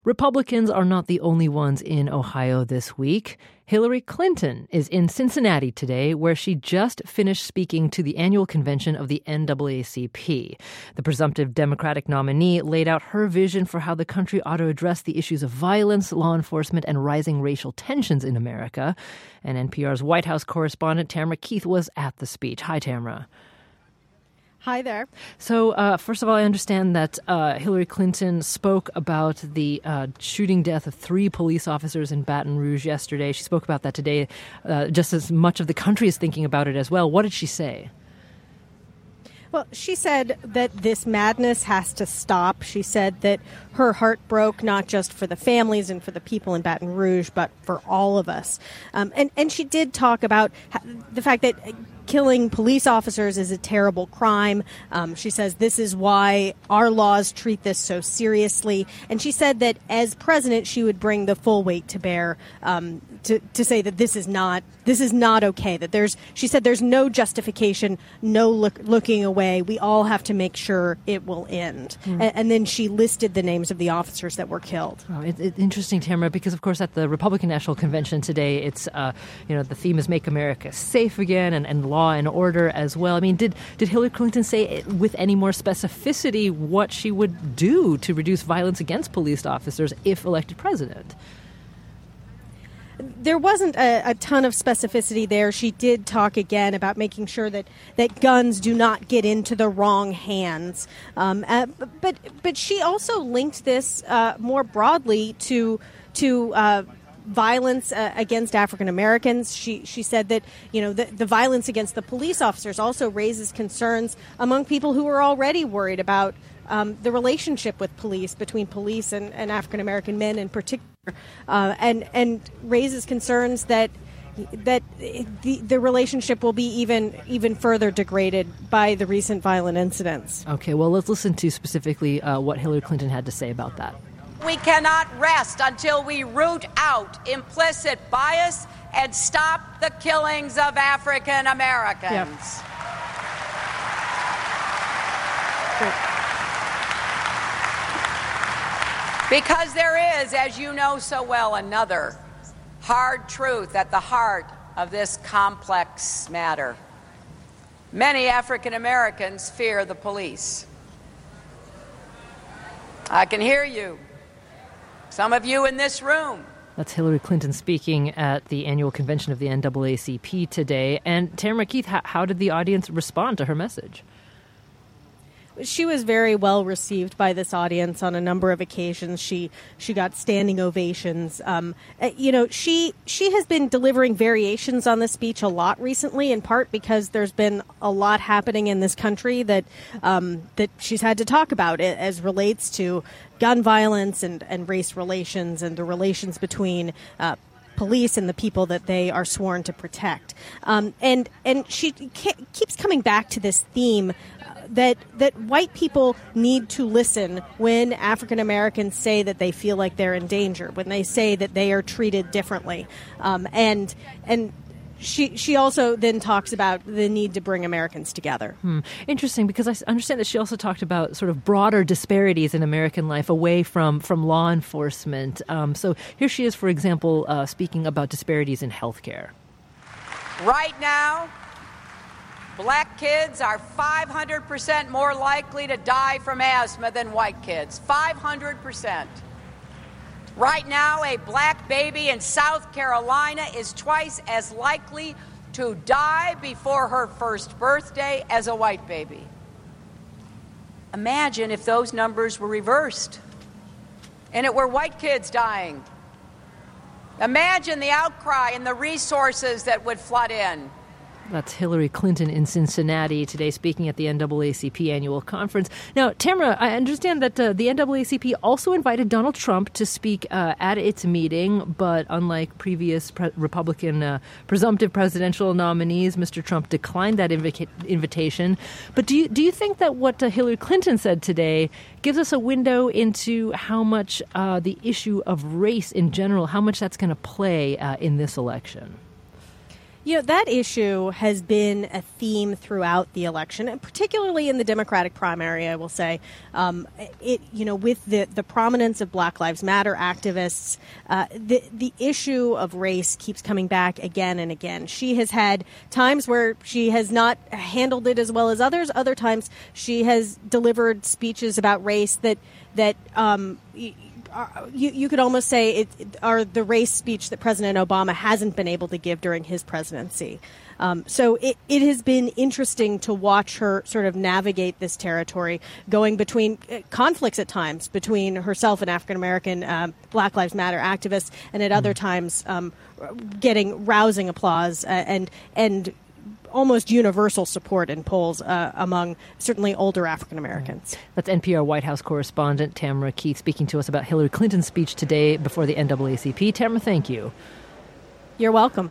Republicans are not the only ones in Ohio this week. Hillary Clinton is in Cincinnati today, where she just finished speaking to the annual convention of the NAACP. The presumptive Democratic nominee laid out her vision for how the country ought to address the issues of violence, law enforcement, and rising racial tensions in America. And NPR's White House correspondent Tamara Keith was at the speech. Hi, Tamara. Hi there. So, first of all, I understand that Hillary Clinton spoke about the shooting death of 3 police officers in Baton Rouge yesterday. She spoke about that today, just as much of the country is thinking about it as well. What did she say? Well, she said that this madness has to stop. She said that her heart broke not just for the families and for the people in Baton Rouge, but for all of us. And she did talk about the fact that killing police officers is a terrible crime. She says this is why our laws treat this so seriously. And she said that as president, she would bring the full weight to bear to say that this is not okay. That she said there's no justification, no looking away. We all have to make sure it will end. And then she listed the names of the officers that were killed. Oh, it's interesting, Tamara, because of course at the Republican National Convention today, it's the theme is "Make America Safe Again" and law and order as well. I mean, did Hillary Clinton say with any more specificity what she would do to reduce violence against police officers if elected president? There wasn't a ton of specificity there. She did talk again about making sure that guns do not get into the wrong hands. But she also linked this more broadly to violence against African Americans. She said that the violence against the police officers also raises concerns among people who are already worried about the relationship with police, between police and African American men in particular, and raises concerns that the relationship will be even further degraded by the recent violent incidents. Okay, well, let's listen to specifically what Hillary Clinton had to say about that. We cannot rest until we root out implicit bias and stop the killings of African Americans. Yep. Because there is, as you know so well, another hard truth at the heart of this complex matter. Many African Americans fear the police. I can hear you. Some of you in this room. That's Hillary Clinton speaking at the annual convention of the NAACP today. And Tamara Keith, how did the audience respond to her message? She was very well received by this audience on a number of occasions. She got standing ovations. She has been delivering variations on the speech a lot recently, in part because there's been a lot happening in this country that she's had to talk about as relates to gun violence and race relations and the relations between police and the people that they are sworn to protect. And she keeps coming back to this theme that white people need to listen when African Americans say that they feel like they're in danger, when they say that they are treated differently. And she also then talks about the need to bring Americans together. Interesting, because I understand that she also talked about sort of broader disparities in American life away from law enforcement. So here she is, for example, speaking about disparities in healthcare. Right now, black kids are 500% more likely to die from asthma than white kids. 500%. Right now, a black baby in South Carolina is twice as likely to die before her first birthday as a white baby. Imagine if those numbers were reversed and it were white kids dying. Imagine the outcry and the resources that would flood in. That's Hillary Clinton in Cincinnati today speaking at the NAACP annual conference. Now, Tamara, I understand that the NAACP also invited Donald Trump to speak at its meeting, but unlike previous Republican presumptive presidential nominees, Mr. Trump declined that invitation. But do you think that what Hillary Clinton said today gives us a window into how much the issue of race in general, how much that's going to play in this election? That issue has been a theme throughout the election, and particularly in the Democratic primary, I will say. With the prominence of Black Lives Matter activists, the issue of race keeps coming back again and again. She has had times where she has not handled it as well as others. Other times she has delivered speeches about race that you could almost say are the race speech that President Obama hasn't been able to give during his presidency. So it has been interesting to watch her sort of navigate this territory, going between conflicts at times between herself and African-American Black Lives Matter activists, and at other times getting rousing applause and almost universal support in polls among certainly older African Americans. That's NPR White House correspondent Tamara Keith speaking to us about Hillary Clinton's speech today before the NAACP. Tamara, thank you. You're welcome.